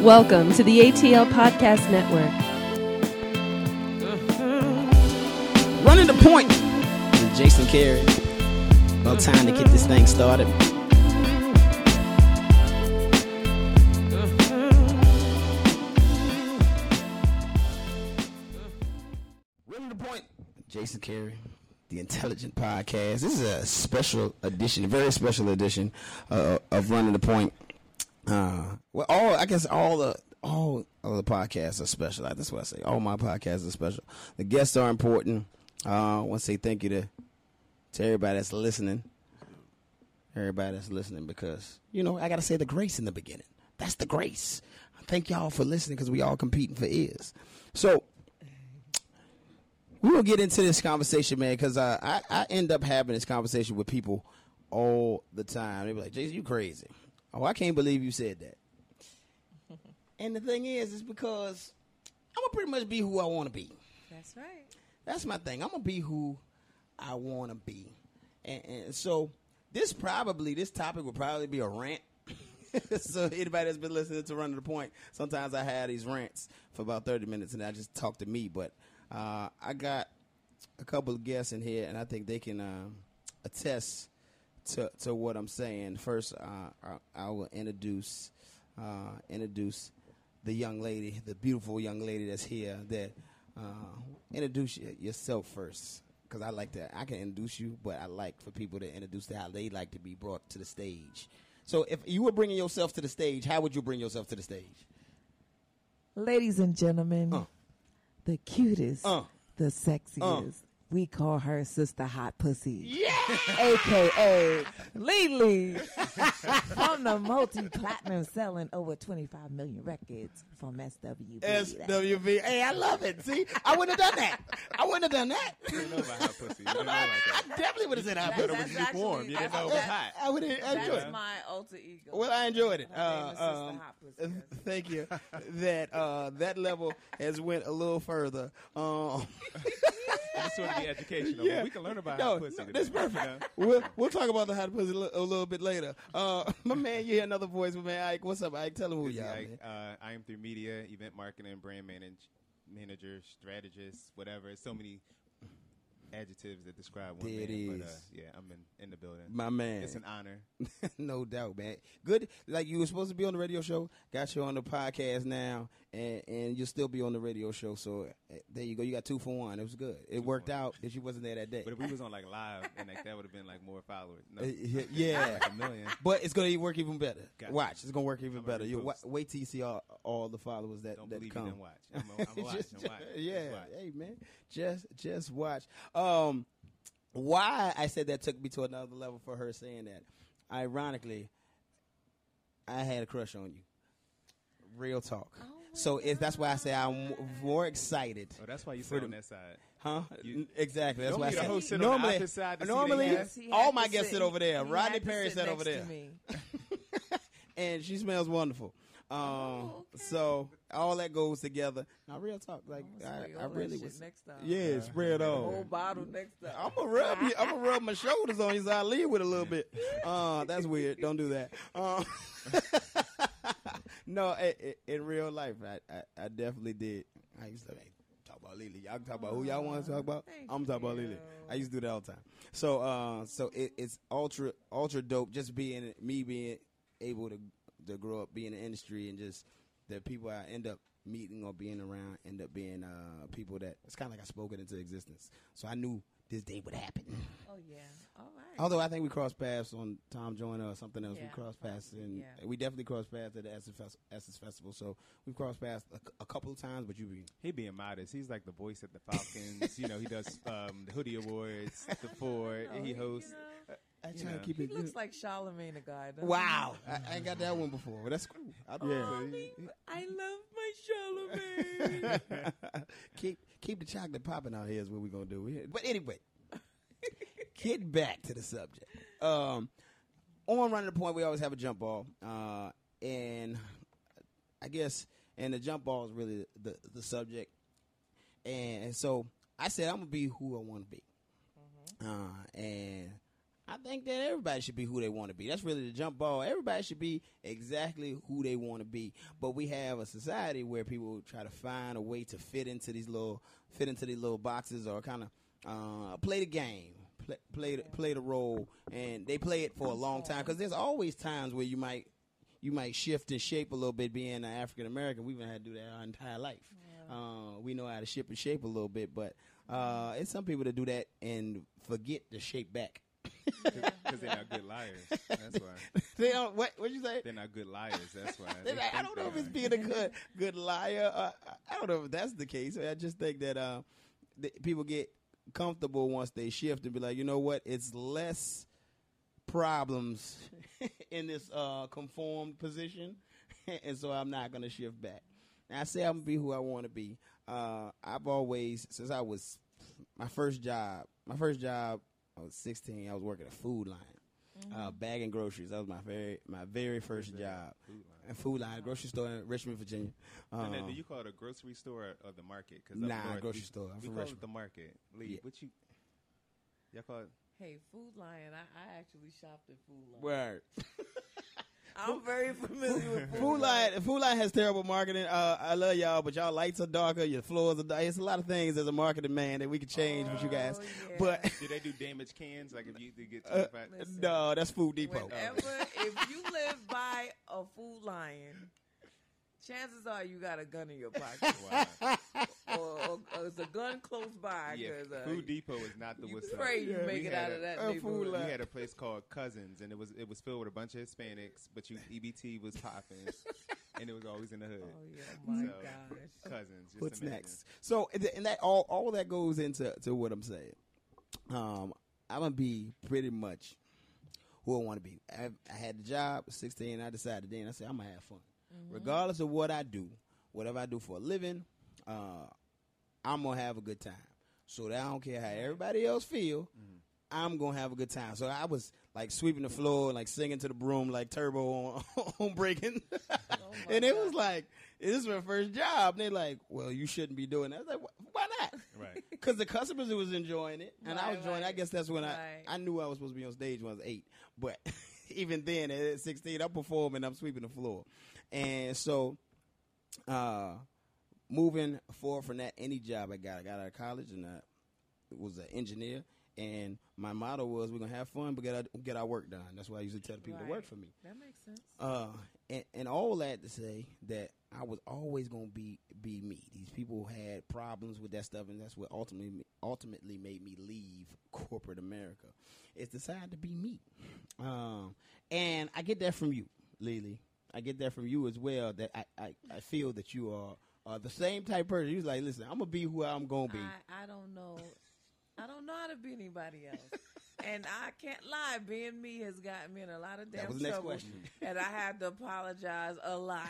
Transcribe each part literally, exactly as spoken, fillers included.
Welcome to the A T L Podcast Network. Running the point with Jason Carey. About time to get this thing started. Running the point, Jason Carey, the Intelligent Podcast. This is a special edition, a very special edition uh, of Running the Point. Uh, well, all I guess all the all of the podcasts are special. That's what I say. All my podcasts are special. The guests are important. Uh, I want to say thank you to to everybody that's listening. Everybody that's listening, because you know I got to say the grace in the beginning. That's the grace. Thank y'all for listening, because we all competing for ears. So we will get into this conversation, man, because uh, I I end up having this conversation with people all the time. They be like, "Jason, you crazy." Oh, I can't believe you said that. And the thing is, it's because I'm going to pretty much be who I want to be. That's right. That's my thing. I'm going to be who I want to be. And, and so this probably, this topic would probably be a rant. So anybody that's been listening to Run to the Point, sometimes I have these rants for about thirty minutes and I just talk to me. But uh, I got a couple of guests in here, and I think they can uh, attest To, to what I'm saying. First, uh, I, I will introduce uh, introduce the young lady, the beautiful young lady that's here. That uh, introduce yourself first, because I like that. I can introduce you, but I like for people to introduce how they like to be brought to the stage. So, if you were bringing yourself to the stage, how would you bring yourself to the stage? Ladies and gentlemen, uh. the cutest, uh. the sexiest. Uh. We call her Sister Hot Pussy. Yeah! A K A Lily. From the multi-platinum selling over twenty-five million records from S W B. S W B. Hey, I love it. See? I wouldn't have done that. I wouldn't have done that. You didn't know about Hot Pussy. You didn't know I, about that. I definitely would have said Hot Pussy. But it was lukewarm. You didn't know it was hot. I would have enjoyed it. That's my alter ego. Well, I enjoyed it. Her Uh, name is Sister um, Hot Pussy. thank you. That uh, that level has went a little further. Um, This is going to be educational. Yeah. We can learn about no, hot pussy. no, today. that's perfect. We'll we'll talk about the hot pussy a little, a little bit later. Uh, my man, you hear another voice, my man Ike. What's up, Ike? Tell him who This you is are, Ike. man. Uh, I am through media, event marketing, brand manage, manager, strategist, whatever. So many adjectives that describe one There it man. But uh, is. yeah, I'm in, in the building. My man. It's an honor. No doubt, man. Good. Like, you were supposed to be on the radio show. Got you on the podcast now, and, and you'll still be on the radio show. So uh, there you go. You got two for one. It was good. It Two worked for one. out if you wasn't there that day. But if we was on like live, and like that would have been like more followers. No, Uh, yeah. like a million. But it's going to work even better. Gotcha. Watch. It's going to work even I'm better. gonna You wa- repost. wait till you see all, all the followers that, Don't that believe come. me, then watch. I'm a, I'm a watch. Just- I'm watch. yeah. Just watch. Hey, man. Just just watch. Um, why I said that took me to another level for her saying that. Ironically, I had a crush on you. Real talk. Oh so if that's why I say I'm more excited. Oh, that's why you For sit the- on that side. Huh? You- exactly. That's why I Normally the said. host sit on the normally, opposite side to see the normally guest. He had all to my guests sit- sit over there. he Rodney had to Perry sit sat over next there. to me. And she smells wonderful. Um, Oh, okay. So all that goes together. Now, real talk, like I'm gonna spray I, I all that really shit was. next time. Yeah, spread Whole on. bottle next time. I'm gonna rub you. I'm gonna rub my shoulders on you so I leave with a little bit. Uh, that's weird. Don't do that. Um, no, i i in real life, I, I, I definitely did. I used to hey, talk about Lily. Y'all can talk about who y'all want to talk about. Thank I'm talking about Lily. you. I used to do that all the time. So, uh, so it, it's ultra, ultra dope. Just being me being able to to grow up, be in the industry, and just the people I end up meeting or being around end up being uh, people that it's kind of like I spoke it into existence. So I knew this day would happen. Oh yeah. All right. Although I think we crossed paths on Tom Joyner or something else. Yeah, we crossed paths, and yeah. we definitely crossed paths at the Essence, Fes- Essence Festival. So we've crossed paths a, a couple of times, but you be He being modest. He's like the voice at the Falcons. You know, he does um, the Hoodie Awards, the Ford. No, he you hosts. know, I You try to know. keep he it. looks like Charlemagne the guy. doesn't Wow, I, I ain't got that one before, but that's cool. I, he? yeah. Oh, me- I love my Charlemagne. keep keep the chocolate popping out here is what we're gonna do. We- But anyway, get back to the subject. Um, on Running the Point, we always have a jump ball, uh, and I guess and the jump ball is really the the subject. And, and so I said I'm gonna be who I want to be, uh, and I think that everybody should be who they want to be. That's really the jump ball. Everybody should be exactly who they want to be. But we have a society where people try to find a way to fit into these little fit into these little boxes or kind of uh, play the game, play play the, play the role, and they play it for a long time. Because there's always times where you might you might shift and shape a little bit. Being an African American, we've had to do that our entire life. Yeah. Uh, we know how to shift and shape a little bit, but uh, it's some people that do that and forget to shape back. Because they're not good liars. That's why. They don't. What? What you say? They're not good liars. That's why. They like, I don't know if it's being a good good liar. Uh, I don't know if that's the case. I just think that uh, the, people get comfortable once they shift and be like, you know what? It's less problems in this uh, conformed position, and so I'm not going to shift back. Now, I say I'm going to be who I want to be. Uh, I've always, since I was my first job, my first job. I was sixteen. I was working at Food Line, mm-hmm. uh, bagging groceries. That was my very my very first Food job. Food Line. And Food Line, grocery store in Richmond, Virginia. Um, Um, do you call it a grocery store or the market? Cause nah, north, grocery we, store. I'm we from call Richmond. it the market. Lee, Yeah. what you? Y'all call it? Hey, Food Lion. I, I actually shopped at Food Lion. Word. I'm very familiar with Food, Food Line, Food Line has terrible marketing. Uh, I love y'all, but y'all lights are darker, your floors are dark. It's a lot of things as a marketing man that we could change oh, with you guys. Yeah. But Do they do damaged cans? Like if you they get uh, twenty-five? no, that's Food Depot. Whenever, if you live by a Food Lion, chances are you got a gun in your pocket. Wow. or, or, or it's a gun close by. Yeah, 'cause, uh, Food Depot is not the you what's pray you Yeah. make We it had out a- of that a Food neighborhood. Lion. We had a place called Cousins, and it was it was filled with a bunch of Hispanics, but you E B T was popping, and it was always in the hood. Oh yeah, my So, gosh. Cousins. Just What's imagine. next? So, and th- and that all all that goes into to what I'm saying. Um, I'm gonna be pretty much who I want to be. I, I had the job at sixteen. I decided then I said I'm gonna have fun, Mm-hmm. regardless of what I do, whatever I do for a living. Uh, I'm gonna have a good time. So that I don't care how everybody else feel. Mm-hmm. I'm gonna have a good time. So I was like sweeping the floor and like singing to the broom like Turbo on, on Breaking, and it was like this is my first job. And they're like, "Well, you shouldn't be doing that." I was like, "Why not?" Right. Because the customers was enjoying it, and I Right, was enjoying. it. I right, guess that's when right. I I knew I was supposed to be on stage when I was eight. But even then, at sixteen, I'm performing, I'm sweeping the floor, and so. uh Moving forward from that, any job I got, I got out of college and I was an engineer. And my motto was, we're going to have fun, but get our, get our work done. That's why I usually tell the people Right. to work for me. That makes sense. Uh, and, and all that to say that I was always going to be be me. These people had problems with that stuff, and that's what ultimately ultimately made me leave corporate America. It's decided to be me. Um, and I get that from you, Lily. I get that from you as well, that I, I, I feel that you are uh, the same type of person. You was like, listen, I'm going to be who I'm going to be. I, I don't know. I don't know how to be anybody else. And I can't lie, being me has gotten me in a lot of damn That was the next trouble. question. And I had to apologize a lot.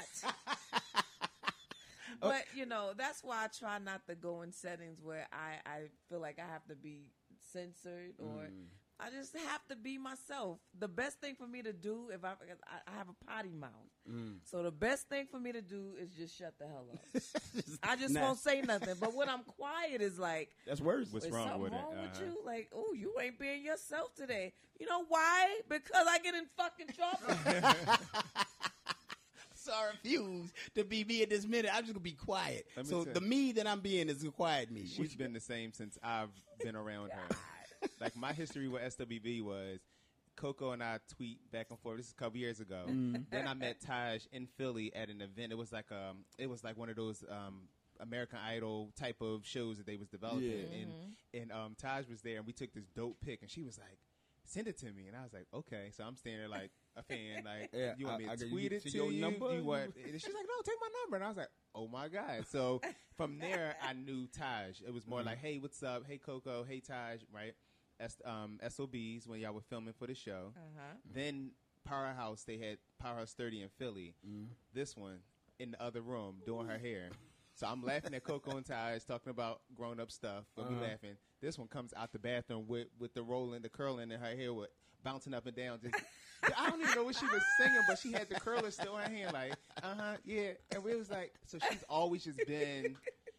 But, you know, that's why I try not to go in settings where I, I feel like I have to be censored or Mm. I just have to be myself. The best thing for me to do, if I, I I have a potty mouth. Mm. So the best thing for me to do is just shut the hell up. I just Nah. won't say nothing. But when I'm quiet is like, That's worse. What's is wrong something with it? wrong with Uh-huh. you? Like, oh, you ain't being yourself today. You know why? Because I get in fucking trouble. So I refuse to be me at this minute. I'm just gonna be quiet. Let me So tell the you. me that I'm being is the quiet me. She's been the same since I've been around her. Like my history with S W B was Coco and I tweet back and forth. This is a couple years ago. Then I met Taj in Philly at an event. It was like um, it was like one of those um, American Idol type of shows that they was developing, Yeah. and and um, Taj was there, and we took this dope pic, and she was like, "Send it to me," and I was like, "Okay." So I'm standing there like a fan, like, Yeah, "You want I- me I to got- tweet you it see to your you? number? You want?" And she's like, "No, take my number," and I was like, "Oh my god!" So from there, I knew Taj. It was more like, "Hey, what's up? Hey, Coco. Hey, Taj." Right? S- um, S O Bs when y'all were filming for the show. Uh-huh. Then Powerhouse, they had Powerhouse thirty in Philly. This one in the other room doing her hair. So I'm laughing at Coco and Taj talking about grown up stuff, but we Uh-huh. laughing. This one comes out the bathroom with, with the rolling, the curling in her hair, with bouncing up and down. Just I don't even know what she was singing, but she had the curler still in her hand, like uh huh, yeah. And we was like, so she's always just been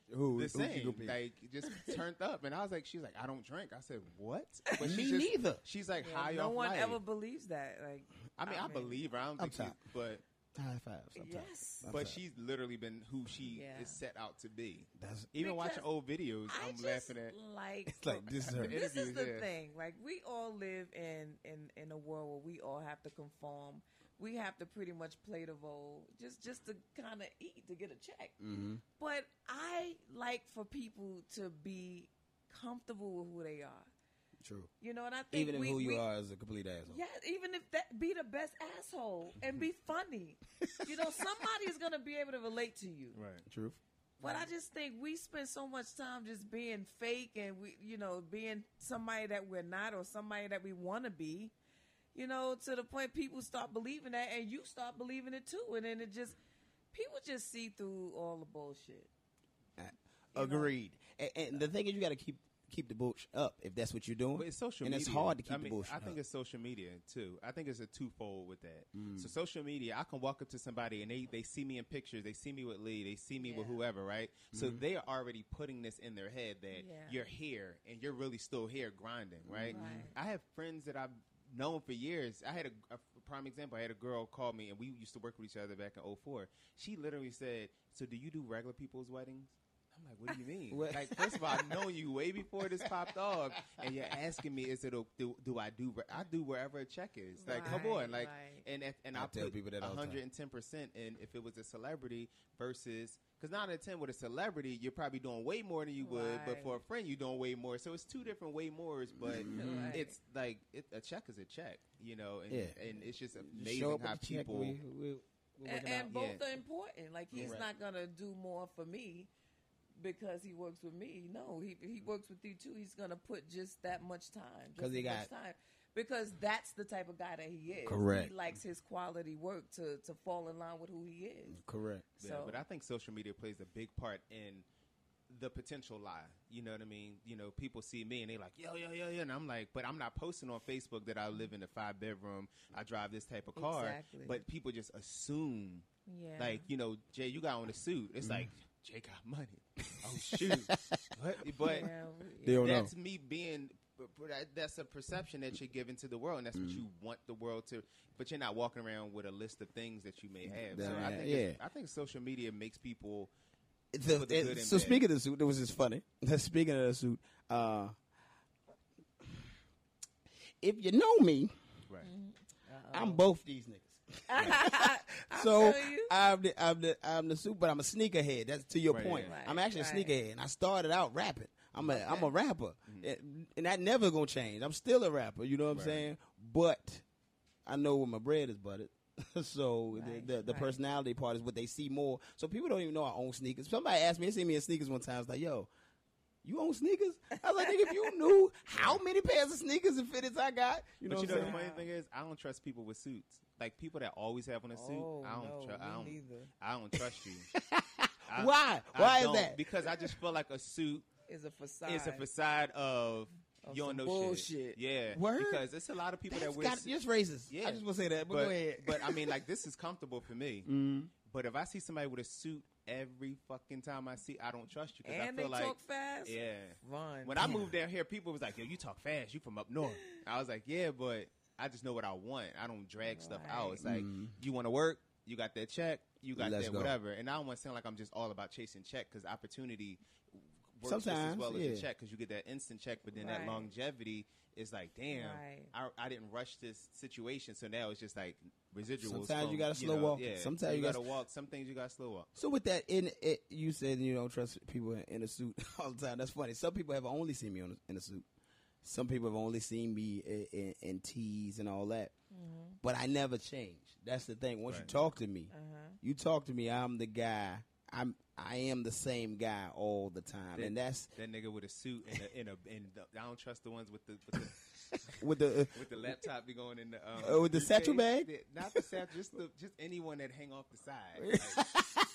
Who? the who she same, gonna be? like just turned up, and I was like, she's like, I don't drink. I said, what? But Me she's just, neither. She's like Yeah, high no off one life. ever believes that. Like, I mean, I, I mean, believe her. I don't I'm think, she, top. but High five. Sometimes. yes. I'm but top. she's literally been who she Yeah. is set out to be. That's Even Because watching old videos, I I'm just laughing at. like it's like this is her. The this is interviews, the yeah. thing. Like, we all live in in in a world where we all have to conform. We have to pretty much play the role just just to kind of eat, to get a check. Mm-hmm. But I like for people to be comfortable with who they are. True. You know, and I think Even if we, who you we, are is a complete asshole. yeah, even if that be the best asshole and be funny. You know, somebody is gonna be able to relate to you. Right. Truth. But I just think we spend so much time just being fake and we, you know, being somebody that we're not or somebody that we want to be. You know, to the point people start believing that, and you start believing it too, and then it just people just see through all the bullshit. Uh, You know? Agreed. And, and the thing is, you got to keep keep the bullshit up if that's what you're doing. But it's social and media. it's hard to keep I the mean, bullshit I think up. it's social media too. I think it's a twofold with that. Mm. So social media, I can walk up to somebody and they, they see me in pictures, they see me with Lee, they see me with Yeah. whoever, right? So Mm-hmm. they are already putting this in their head that Yeah. you're here and you're really still here grinding, right? Right. I have friends that I've known for years. I had a, a prime example. I had a girl call me and we used to work with each other back in oh four. She literally said, so do you do regular people's weddings? I'm like, what do you mean? What? Like, first of all, I've known you way before this popped off, and you're asking me, is it a, do, do I do? I do wherever a check is. Like, come Right, on, like, right. and if, and I I tell put people that all the time. one hundred ten percent in if it was a celebrity versus because nine out of ten with a celebrity, you're probably doing way more than you would, but Right. for a friend, you're doing way more. So it's two different way mores, but Right. it's like it, a check is a check, you know, and, Yeah. and it's just Show amazing up how with the check, people. we, we, we're And, working and out. both Yeah. are important. Like, he's Correct. not gonna do more for me because he works with me. No, he he works with you too. He's gonna put just that much time. just 'Cause he as much got- time. Because that's the type of guy that he is. Correct. He likes his quality work to to fall in line with who he is. Correct. Yeah, So, but I think social media plays a big part in the potential lie. You know what I mean? You know, people see me and they like, yo, yo, yo, yo. And I'm like, but I'm not posting on Facebook that I live in a five bedroom, I drive this type of car. Exactly. But people just assume, yeah. like, you know, Jay, you got on a suit. It's like, Jay got money. Oh, shoot. What? But yeah, They don't know. that's me being, but- but that- that's a perception that you're giving to the world. And that's what you want the world to, but you're not walking around with a list of things that you may have. So That- I think, yeah. it's- I think social media makes people. The- Put the it- good and so bad. speaking of the suit, it was just funny. Speaking of the suit, uh, if you know me, Right. I'm both these niggas. I So feel you. I'm the I'm the I'm the suit, but I'm a sneakerhead. That's to your Right, point. yeah. I'm actually Right, a right. sneakerhead, and I started out rapping. I'm a am a rapper, Mm-hmm. and, and that never gonna change. I'm still a rapper. You know what I'm Right. saying? But I know where my bread is buttered. so Right, the the, the right. personality part is what they see more. So people don't even know I own sneakers. Somebody asked me, they see me in sneakers one time. I was like, yo. You own sneakers? I was like, nigga, if you knew how many pairs of sneakers and fitteds I got, you know But what you know I'm the saying? funny thing is, I don't trust people with suits. Like people that always have on a suit. Oh, I don't. no, tru- I me don't. neither. I don't trust you. I- Why? I Why is don't, that? Because I just feel like a suit Is a facade. is a facade of, Of you don't some know bullshit. shit. Yeah. Word? Because it's a lot of people That's that wear. got, su- just racist. Yeah. I just want to say that, but, but, go ahead. but I mean, like this is comfortable for me. Mm-hmm. But if I see somebody with a suit every fucking time I see, I don't trust you because I And feel they like talk fast. yeah. Run. When I moved down here, people was like, "Yo, you talk fast. You from up north?" I was like, "Yeah, but I just know what I want. I don't drag stuff out. Right. It's like Mm-hmm. you want to work, you got that check, you got Let's that go. whatever." And I don't want to sound like I'm just all about chasing check because opportunity works just as Sometimes, well as yeah. the check because you get that instant check, but then that Right. longevity is like, damn, Right. I, I didn't rush this situation, so now it's just like residuals. Sometimes from, you gotta slow know, walk it. Yeah, Sometimes you you gotta gotta- walk. Some things you gotta slow walk. So with that, in it, you said you don't trust people in, in a suit all the time. That's funny. Some people have only seen me on a, in a suit. Some people have only seen me in, in, in tees and all that. Mm-hmm. But I never change. That's the thing. Once you Right. talk to me, Uh-huh. you talk to me. I'm the guy. I'm I am the same guy all the time, That- and that's That nigga with a suit and a, in a and the, I don't trust the ones with the with the, with the. Uh, with the laptop be going in the um, Uh, with the satchel briefcase. bag? The- not the satchel, just the just anyone that hang off the side. Like,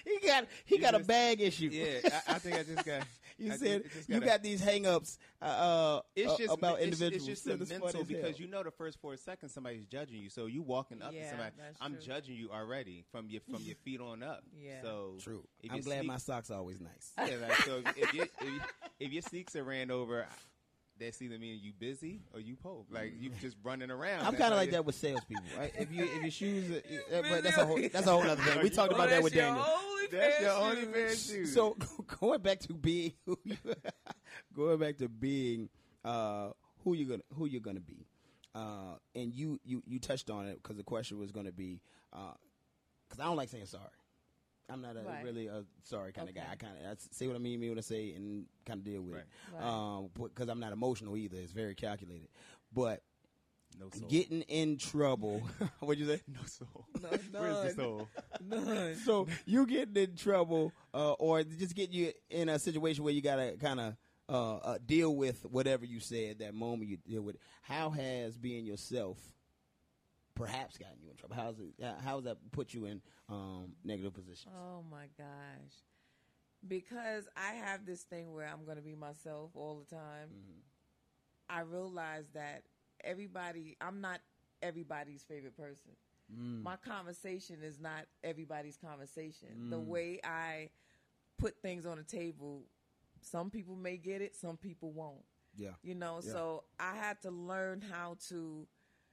he got he You got a just- bag issue. Yeah, I, I think I just got. You I said just- just you gotta- got these hang-ups uh, uh, It's just about it's- individuals. It's just So the it's funny mental as because hell. you know the first four seconds somebody's judging you. So you walking up Yeah, to somebody, that's I'm true. judging you already from your from your feet on up. Yeah. So True. if I'm your glad sneak- my socks are always nice. Yeah, like, so if, you, if, you, if your sneaks are ran over, that's either meaning you busy or you poor. Like you just running around. I'm That's kind of how like you- that with salespeople. Right? If you if your shoes, are, uh, but that's a whole that's a whole other thing. We talked Oh, about that that's with your Daniel. only That's pair your of only shoes. pair of shoes. So going back to being who you, going back to being uh, who you're gonna who you're gonna be, uh, and you you you touched on it because the question was gonna be because I don't like saying sorry. I'm not a, Right. really a sorry kind of Okay. guy. I kind of say what I mean, mean what I say, and kind of deal with Right. it. Right. Um, because I'm not emotional either. It's very calculated. But no soul. getting in trouble, what'd you say? no soul. No, Where's the none. soul? None. So you getting in trouble, uh, or just get you in a situation where you gotta kind of uh, uh, deal with whatever you said that moment you deal with it. How has being yourself perhaps gotten you in trouble? How's it? how- How has that put you in um, negative positions? Oh my gosh. Because I have this thing where I'm going to be myself all the time. Mm-hmm. I realize that everybody, I'm not everybody's favorite person. Mm. My conversation is not everybody's conversation. The Mm. way I put things on the table, some people may get it, some people won't. Yeah. You know, Yeah. so I had to learn how to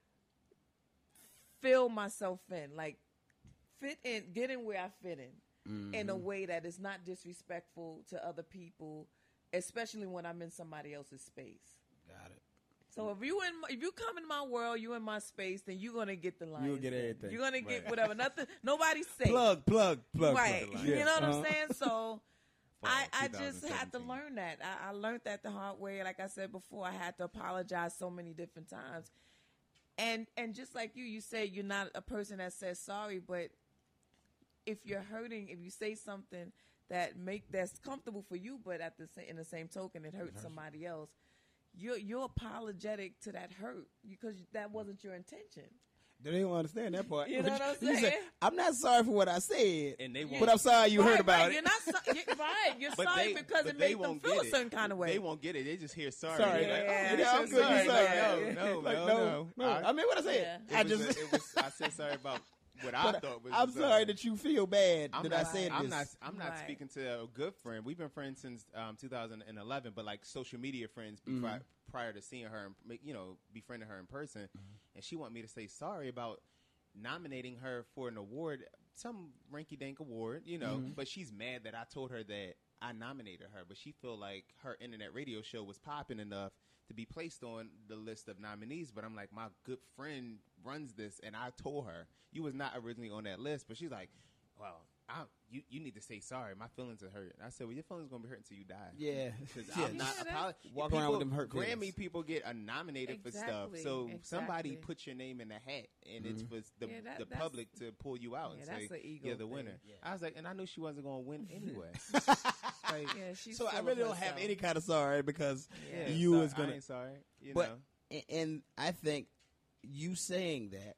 fill myself in, like fit in, get in where I fit in, in a Mm-hmm. way that is not disrespectful to other people, especially when I'm in somebody else's space. Got it. So if you in, my- if you come in my world, you in my space, then you're gonna get the line. You'll get everything. You're gonna get Right. whatever. Nothing. Nobody's safe. Plug, plug, plug. Right. plug. You Yeah. know what Uh-huh. I'm saying? So I, Fall I just had to twenty seventeen. learn that. I, I learned that the hard way. Like I said before, I had to apologize so many different times. And and just like you, you say you're not a person that says sorry, but if you're hurting, if you say something that make that's comfortable for you, but at the sa- in the same token it hurts somebody else, you're you're apologetic to that hurt because that wasn't your intention. They don't understand that part. You know what I'm You say, saying? I'm not sorry for what I said, And they won't. but I'm sorry you right, heard about right. it. You're not so, you're, right. You're But sorry they, because but it they made them won't feel get a it. certain kind of way. They won't get it. They just hear sorry. Sorry. They're like, Yeah. oh, Yeah, I'm you good. said You sorry. sorry. Like, no, no, Like, no, no, no. I mean, what I said, Yeah. I It was just. a- it was, I said sorry about what I but thought was. I'm sorry that you feel bad I'm that not, I said I'm this. not. I'm not Right. speaking to a good friend. We've been friends since um, two thousand eleven, but like social media friends Mm-hmm. before, prior to seeing her, and make- you know, befriending her in person, Mm-hmm. and she wanted me to say sorry about nominating her for an award, some rinky-dink award, you know. Mm-hmm. But she's mad that I told her that I nominated her, but she feel like her internet radio show was popping enough to be placed on the list of nominees. But I'm like, my good friend runs this, and I told her you was not originally on that list. But she's like, well, I, you you need to say sorry. My feelings are hurt. And I said, well, your feelings gonna be hurt until you die. Yeah. Because Yeah. I'm not Yeah, apolo- Walk people, around with them hurt Grammy feelings. people get uh, nominated for stuff, Exactly, so somebody exactly. put your name in the hat, and it's for the, Yeah, that- the that's- public to pull you out yeah, and that's say an ego you're the thing. winner. Yeah. I was like, and I knew she wasn't gonna win anyway. like, Yeah, she's So I full of really don't have herself. any kind of sorry because Yeah. you sorry, was gonna. I ain't sorry, you But know. and, and I think you saying that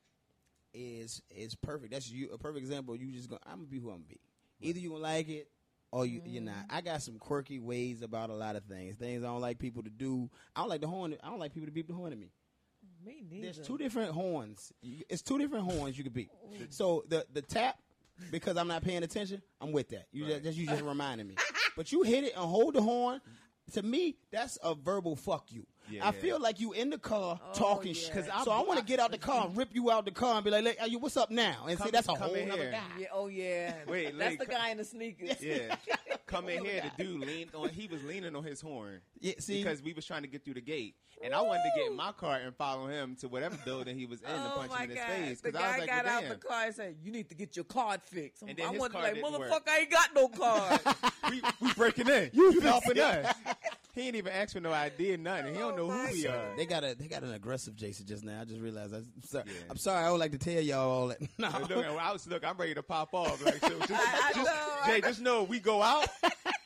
is is perfect. That's you a perfect example. You just go. I'm gonna be who I'm gonna be. Either you gonna like it or you you're not. I got some quirky ways about a lot of things. Things I don't like people to do. I don't like the horn. I don't like people to beep the horn at me. Me neither. There's two different horns. You- It's two different horns you could beep. So the the tap, because I'm not paying attention, I'm with that. You Right. just you just reminding me. But you hit it and hold the horn. To me, that's a verbal fuck you. Yeah, I yeah. feel like you in the car Oh, talking yeah. shit. 'Cause I- So I want to get out the car and rip you out the car and be like, "Hey, you, what's up now?" And Come- say that's a come whole in nother here. guy. Yeah, oh yeah. Wait, that's like, the co- guy in the sneakers. Yeah, come in Oh, here. God. The dude leaned on. He was leaning on his horn. Yeah, see? because we was trying to get through the gate, and I wanted to get in my car and follow him to whatever building he was in to Oh punch my him in his God! face. The Because I was guy like, got well, out damn. the car and said, "You need to get your card fixed." And then I his wanted card like, didn't "Motherfucker, work. I ain't got no card." we, we breaking in. You You fixed helping it. us. He ain't even asked for no idea, nothing. He don't know Oh, my who we God. are. They got a they got an aggressive Jason just now. I just realized. I'm sorry. Yeah. I'm sorry. I don't like to tell y'all all that. No. Look, I was look. I'm ready to pop off. Like, so just, I- I just- know, Jay, I- just know we go out.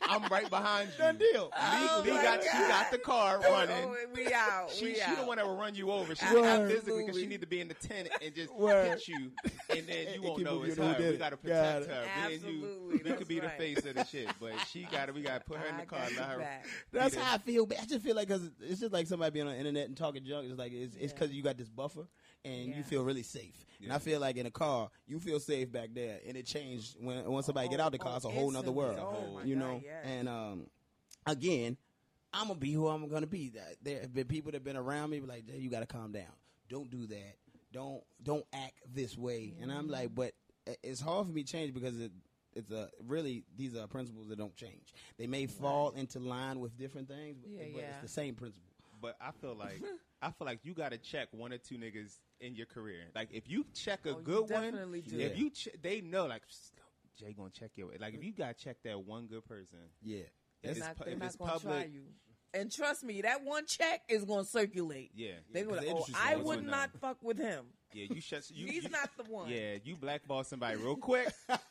I'm right behind you. Done deal. Lee, Oh Lee my got she God. got the car running. Oh, we out. She, we she out. the one that will run you over. She Word. not physically because she Absolutely. need to be in the tent and just Word. hit you, and then And you won't keep know moving, it's you know her. who did We it. gotta Got protect it. her. Me and Absolutely. you, we That's could be right. the face of the shit, but she gotta. We gotta put her in the I car. got Let you her. back. That's be the- how I feel. I just feel like because it's just like somebody being on the internet and talking junk. It's like it's it's Yeah. because you got this buffer and Yeah. you feel really safe. And I Yeah. feel like in a car you feel safe back there, and it changed when once somebody get out the car. Oh, It's a whole nother instantly. world. Oh, my you God, know. yes. And um, again, I'm gonna be who I'm gonna be. That- There have been people that have been around me, be like, "Jay, you got to calm down. Don't do that. Don't don't act this way." And I'm like, but it's hard for me to change because it, it's a really these are principles that don't change. They may fall into line with different things, but, Yeah, but yeah. it's the same principle. But I feel like I feel like you gotta check one or two niggas in your career. Like if you check a Oh, you good one, definitely do. if Yeah. you ch- they know like Jay gonna check your like if you gotta check that one good person. Yeah. If They're it's not, pu- they're if not it's gonna try public, you. And trust me, that one check is gonna circulate. yeah, They're Yeah, gonna. 'cause the Oh, industry's I small, would so not fuck with him. yeah. You shut. You, He's you, not the one. Yeah, you blackball somebody real quick.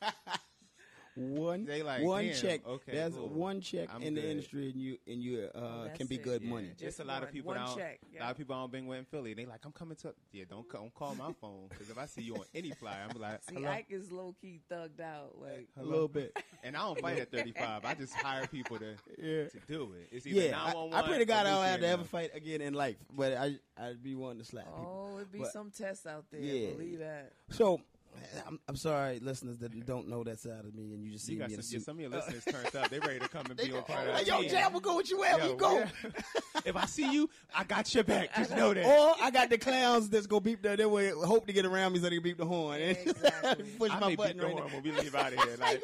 One, They like, one damn, check. okay, There's cool. one check I'm in the good. industry, and you and you uh, Oh, that's can be it. good Yeah. money. It's Just a lot of one- people one that don't, check, a yeah. lot of people don't been with in Philly. They like, I'm coming to. Yeah, don't ca- don't call my phone because if I see you on any flyer, I'm like, See, hello, Ike is low key thugged out. Like, A little bit. and I don't fight at thirty-five. I just hire people to Yeah. to do it. It's either Yeah, I, nine one one I pray to God I or don't have to Luciano. ever fight again in life, but I I'd be wanting to slap people. oh, it'd be But- some tests out there. Yeah. Believe that. So I'm, I'm sorry, listeners that don't know that side of me, and you just see You got me in some, a yeah, suit. some of your listeners turned up. They ready to come and be on part of Hey, the yo, team. Jay, I'm gonna go with you wherever Yo, you go. yeah. If I see you, I got your back. Just know that. Or I got the clowns that's gonna beep the. They will hope to get around me so they can beep the horn. Exactly. Push I my may button beat the right horn now. when we leave out of here. Like,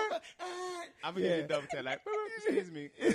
I'm gonna Yeah. get a double tap. Like, excuse me. Yeah.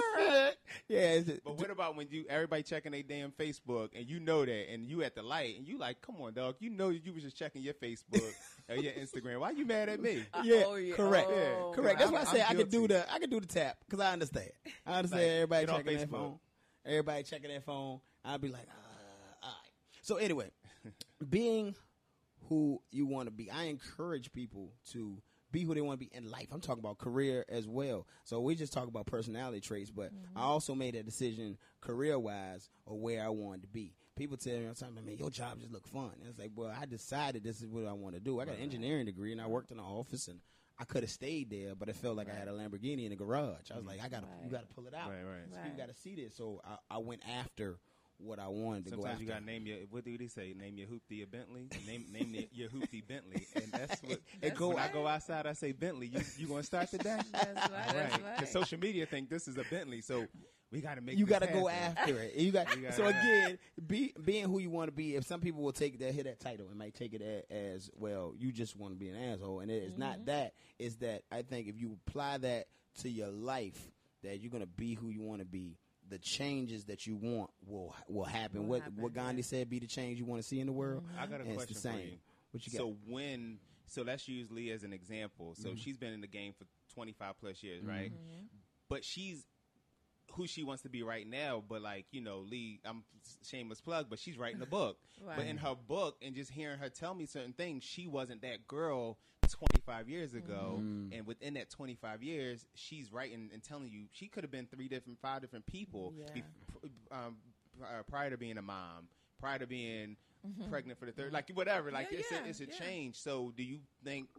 Yeah, it's, But what about when you everybody checking their damn Facebook and you know that and you at the light and you like, come on, dog, you know that you was just checking your Facebook or your Instagram. Why you mad at me? yeah, Oh, yeah. correct, Oh, correct. That's why I I'm- say I'm I could do guilty. the I could do the tap because I understand. I understand Like, everybody get off checking their Facebook. phone. Everybody checking their phone. I'd be like, uh, all right. So anyway, being who you want to be, I encourage people to be who they want to be in life. I'm talking about career as well. So we just talk about personality traits, but I also made a decision career wise or where I wanted to be. People tell me all the time, man, your job just look fun. And it's like, well, I decided this is what I want to do. I got an engineering degree and I worked in an office and I could have stayed there, but it felt like I had a Lamborghini in the garage. I was like, I got to, you Right. got to pull it out. Right, right. So you Right. got to see this. So I, I went after what I wanted to go Sometimes after. you gotta name your what do they say? Name your hoopty a Bentley. Name name the, your hoopty Bentley, and that's what. And go when I out- go outside, I say Bentley. You you gonna start today? That's right. That's Because right. social media think this is a Bentley, so we gotta make. You got got to go after it. You got You gotta- so again, be being who you want to be. If some people will take that, hear that title, and might take it a, as well. You just want to be an asshole, and it's not that. It's that I think if you apply that to your life, that you're gonna be who you want to be. The changes that you want will will happen. Will what happen, what Gandhi yeah. said, be the change you want to see in the world. I got a And question it's the for same. you. What you got? So when so let's use Lee as an example. So she's been in the game for twenty-five plus years, right? But she's who she wants to be right now. But like you know, Lee, I'm shameless plug, but she's writing a book. But Right. in her book, and just hearing her tell me certain things, she wasn't that girl twenty-five years ago. And within that twenty-five years, she's writing and telling you she could have been three different, five different people Yeah. bef- um, uh, prior to being a mom, prior to being pregnant for the third, like whatever. Like Yeah, it's yeah, a, it's a yeah. change. So do you think?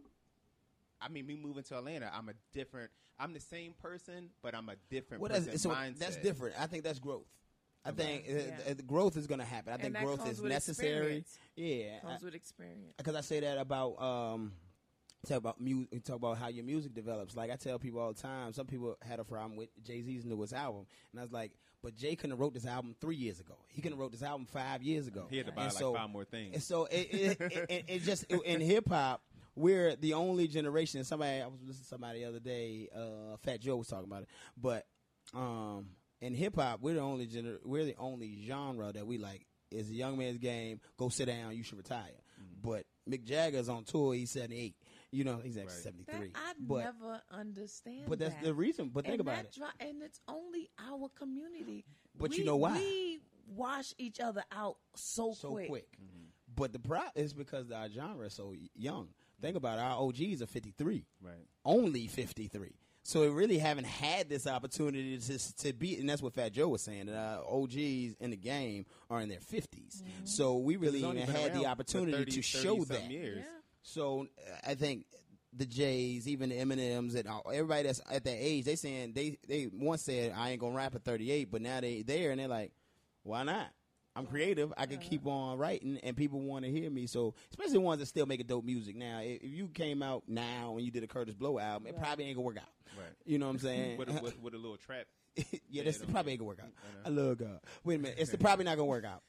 I mean, me moving to Atlanta, I'm a different. I'm the same person, but I'm a different What person. is, so mindset. that's different. I think that's growth. I think uh, Yeah. uh, the growth is going to happen. I And think that growth comes is with necessary. experience. Yeah, Comes with experience. because I say that about um, talk about music. Talk about how your music develops. Like I tell people all the time. Some people had a problem with Jay-Z's newest album, and I was like, but Jay couldn't have wrote this album three years ago. He couldn't have wrote this album five years ago. He had to buy And like so- five more things. And so it it, it, it, it just in hip hop. We're the only generation. Somebody I was listening to somebody the other day. Uh, Fat Joe was talking about it, but um, in hip hop, we're the only gener- We're the only genre that we like. Is a young man's game. Go sit down. You should retire. But Mick Jagger's on tour. He's seventy-eight. You know, he's actually Right. seventy-three. That, I but never understand. but that's that. the reason. But think and about that it. dri- and it's only our community. But you We- know why? We wash each other out so, So quick. quick. But the problem is because our genre is so y- young. Think about it. Our O Gs are fifty-three. Right. Only fifty-three. So it really haven't had this opportunity to to be, and that's what Fat Joe was saying. That uh, O Gs in the game are in their fifties, mm-hmm. so we really It's even only been had the around for opportunity thirty, to show thirty-some that. years. Yeah. So uh, I think the Jays, even the Eminems, and all, everybody that's at that age, they saying they they once said I ain't gonna rap at thirty-eight, but now they there and they're like, why not? I'm creative. I can keep on writing, and people want to hear me. So, especially the ones that still making dope music. Now, if, if you came out now and you did a Curtis Blow album, it Right. probably ain't gonna work out. Right. You know what I'm saying? with, a, with, with a little trap. yeah, this it don't probably work. ain't gonna work out. I I know. love God. Wait a minute, it's probably not gonna work out.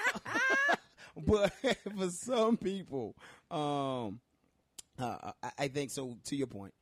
But for some people, um, uh, I, I think so. To your point,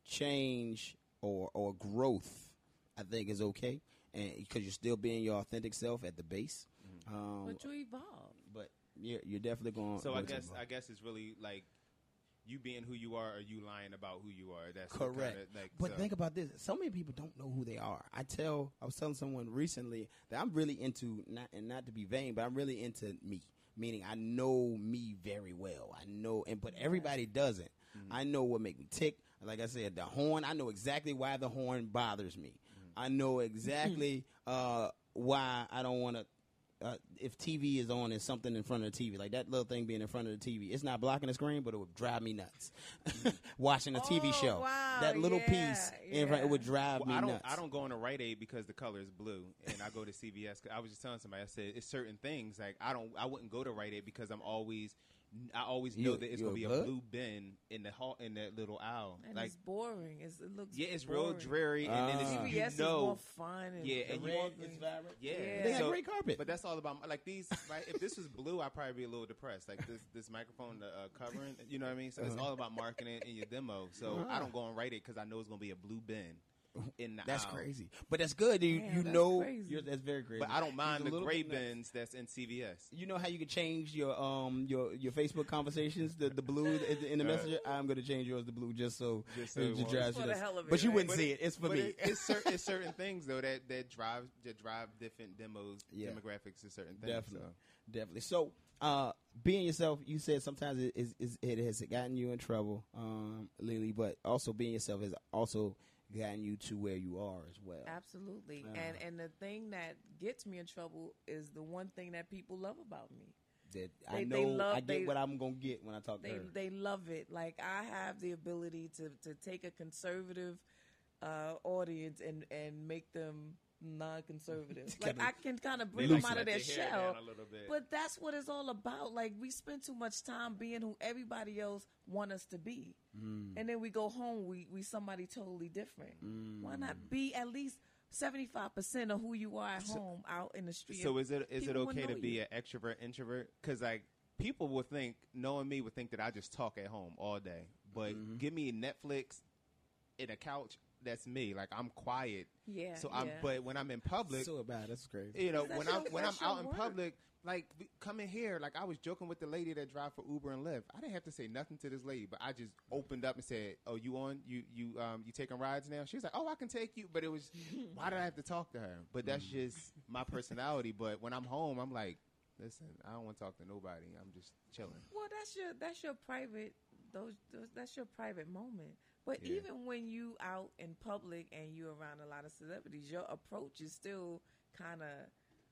change or or growth, I think is okay, and because you're still being your authentic self at the base. Um, But you evolve. but you're, you're definitely going. So I guess I guess it's really like you being who you are, or you lying about who you are. That's the correct. Kinda, like, but so. think about this: so many people don't know who they are. I tell, I was telling someone recently that I'm really into not and not to be vain, but I'm really into me. Meaning, I know me very well. I know, and but everybody doesn't. Mm-hmm. I know what make me tick. Like I said, the horn. I know exactly why the horn bothers me. Mm-hmm. I know exactly uh, why I don't want to. Uh, if T V is on and something in front of the T V, like that little thing being in front of the T V, it's not blocking the screen, but it would drive me nuts. Watching a T V Oh, show, wow, that little yeah, piece in front, it would drive Well, me I don't. nuts. I don't go into Rite Aid because the color is blue, and I go to C V S. I was just telling somebody. I said it's certain things like I don't. I wouldn't go to Rite Aid because I'm always. I always know You- that it's you gonna a be bud? a blue bin in the hall in that little aisle. And like it's boring. It's, it looks yeah, it's boring. real dreary, and then Ah. it's, C V S you know, is more fun. And yeah, the and you red want- green. yeah, Yeah. They got so- great carpet. But that's all about like these. Right? If this was blue, I'd probably be a little depressed. Like this, this microphone, the uh, covering. You know what I mean? So it's all about marketing in your demo. So Uh-huh. I don't go and write it because I know it's gonna be a blue bin in the That's aisle. crazy, but that's good. You Damn, you that's know, crazy. you're, that's very crazy. But I don't mind It's a the little gray bit nuts. bins that's in C V S. You know how you can change your um your your Facebook conversations, the the blue in the, in the Right. messenger. I'm gonna change yours to blue just so Just so it it just won't- drives For you the nuts. hell of it, But you right? wouldn't But see it. It's for but me. It, it's, cer- it's certain things though that that drive that drive different demos, Yeah. demographics to certain things. Definitely, So. definitely. So, uh, being yourself, you said sometimes it is, is it has gotten you in trouble, um, Lily. But also being yourself has also gotten you to where you are as well. Absolutely. Uh. And and the thing that gets me in trouble is the one thing that people love about me. That I They- know they love- I get they- what I'm gonna get when I talk They to her. they love it. Like I have the ability to to take a conservative uh, audience and and make them non-conservative. Like Kinda I can kind of bring loosen them out of Let their the hair shell. down a little bit. But that's what it's all about. Like we spend too much time being who everybody else want us to be, Mm. and then we go home. We we somebody totally different. Why Mm. not be at least seventy five percent of who you are at home, out in the street? So is it is it People would okay to know be you. an extrovert introvert? Because like people will think, knowing me, would think that I just talk at home all day. But Mm-hmm. give me Netflix and a couch. That's me. Like I'm quiet. Yeah. So I'm. yeah. But when I'm in public, So bad. That's crazy. you know, That's when your- I'm when I'm that's your out in work. public, like we- come in here. Like I was joking with the lady that drive for Uber and Lyft. I didn't have to say nothing to this lady, but I just opened up and said, "Oh, you on? You you um you taking rides now?" She was like, "Oh, I can take you." But it was, why did I have to talk to her? But that's just my personality. But when I'm home, I'm like, listen, I don't want to talk to nobody. I'm just chilling. Well, that's your that's your private those, those that's your private moment. But Yeah. even when you out in public and you around a lot of celebrities, your approach is still kind of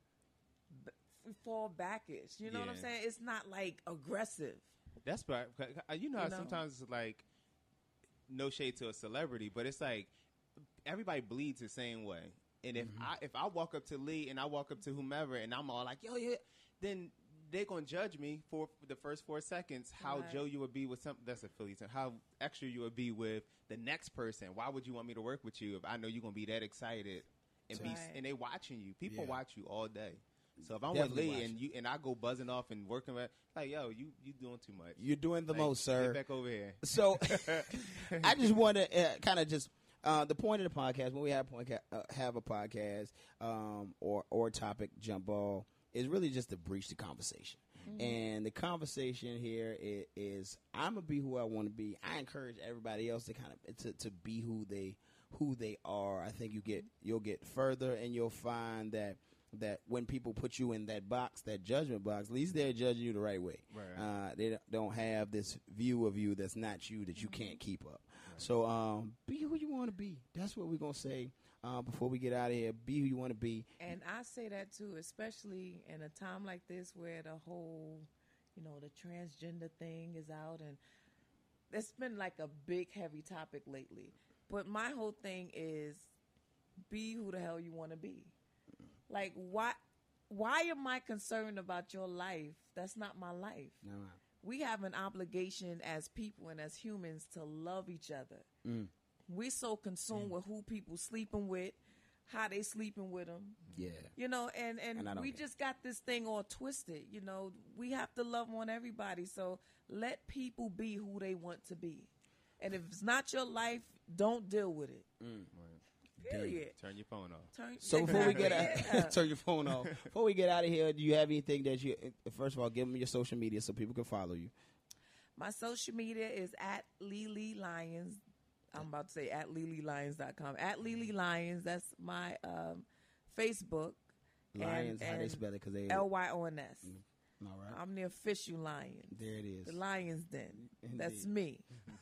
b- fall backish. You know what I'm Yeah. saying? It's not like aggressive. That's right. You know, how You know? sometimes it's like no shade to a celebrity, but it's like everybody bleeds the same way. And if Mm-hmm. I if I walk up to Lee and I walk up to whomever and I'm all like, yo, yeah, then they're gonna judge me for the first four seconds how Right. Joe you would be with some that's a Philly term, how extra you would be with the next person. Why would you want me to work with you if I know you're gonna be that excited and be Right. and they watching you. People Yeah. watch you all day. So if I'm Definitely with Lee watch. and you and I go buzzing off and working with like, yo, you you doing too much. You're doing the Like, most, sir. Get back over here. So I just want to uh, kind of just uh, the point of the podcast when we have podca- uh, have a podcast um, or or topic jump ball is really just to breach the conversation. And the conversation here is, is I'm gonna be who I want to be. I encourage everybody else to kind of to, to be who they who they are. I think you get you'll get further and you'll find that that when people put you in that box, that judgment box, at least they're judging you the right way. Right. Uh, they don't have this view of you that's not you, that you can't keep up. Right. So um, be who you want to be. That's what we're going to say uh, before we get out of here. Be who you want to be. And I say that, too, especially in a time like this where the whole, you know, the transgender thing is out. And it's been like a big, heavy topic lately. But my whole thing is be who the hell you want to be. Like, why why am I concerned about your life? That's not my life. No. We have an obligation as people and as humans to love each other. Mm. We're so consumed mm. with who people sleeping with, how they sleeping with them. Yeah. You know, and, and, and we care. just got this thing all twisted. You know, we have to love on everybody. So let people be who they want to be. And if it's not your life, don't deal with it. Mm. Right. Period. Turn your phone off. Turn, so before we get out, yeah. turn your phone off. Before we get out of here, do you have anything that you? First of all, give them your social media so people can follow you. My social media is at Lily Lyons. I'm about to say at lily lyons dot com. At Lily Lyons. That's my um, Facebook. Lions, and, how and they spell it? Because they L Y O N S. Mm. All right. I'm the official Lion. There it is. The Lion's Den. Indeed. That's me.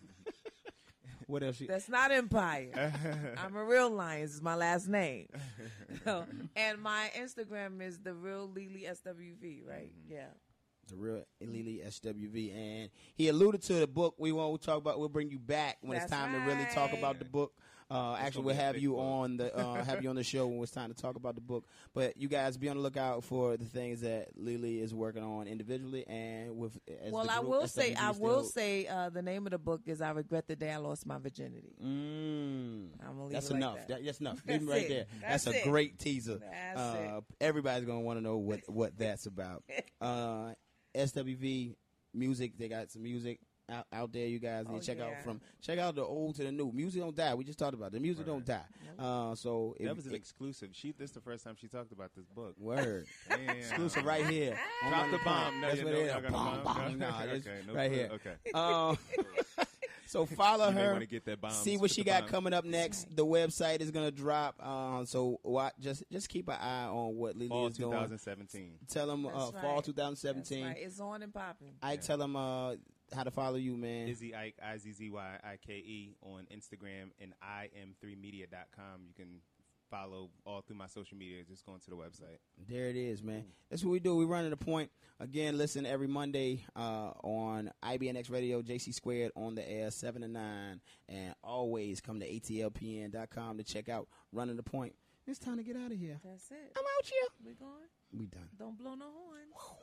What else? You- That's not Empire. I'm a real Lions. Is my last name. So, and my Instagram is the real Lily S W V. Right? Mm-hmm. Yeah. The real Lily S W V, and he alluded to the book. We won't talk about. We'll bring you back when That's it's time right. to really talk about the book. Uh, actually, we'll have you book. on the uh, have you on the show when it's time to talk about the book. But you guys be on the lookout for the things that Lily is working on individually and with. As well, the I group, will S W V say, I still. will say, uh, the name of the book is "I Regret the Day I Lost My Virginity." Mm. I'm gonna leave That's it like enough. that. That, that's enough. That's Leave it right it. there. That's That's, a it. great teaser. That's uh, it. Everybody's gonna want to know what what that's about. uh, S W V music. They got some music out, out there. You guys need Oh, to check yeah. out from check out the old to the new. Music don't die. We just talked about it. The music Right. don't die. Uh, so That if- was an it- exclusive. She. This is the first time she talked about this book. word Damn. exclusive right here. on Drop Run the Point. bomb. No, That's you what know, it is. not gonna Bomb, bomb. bomb. No. Nah, it's Okay, no right clue. here. Okay. Um, so follow You may her. wanna get that bomb. See what Put she the got bomb. coming up next. The website is gonna drop. Uh, so watch, just just keep an eye on what Lily Fall is doing. twenty seventeen. Tell them uh, That's fall right. twenty seventeen. That's right. It's on and popping. Ike, tell them uh, how to follow you, man. Izzy Ike, I Z Z Y I K E on Instagram and I M three media dot com. You can follow all through my social media. Just going to the website. There it is, man. That's what we do. We run to the point. Again, listen every Monday uh, on I B N X Radio, J C Squared on the air, seven to nine. And always come to A T L P N dot com to check out Running the Point. It's time to get out of here. That's it. I'm out here. We going? We done. Don't blow no horn.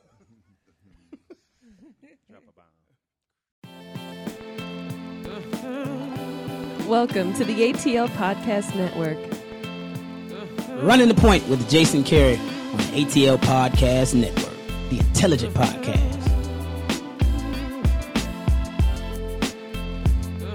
Drop a bomb. Welcome to the A T L Podcast Network. Running the Point with Jason Carey on A T L Podcast Network, the intelligent podcast.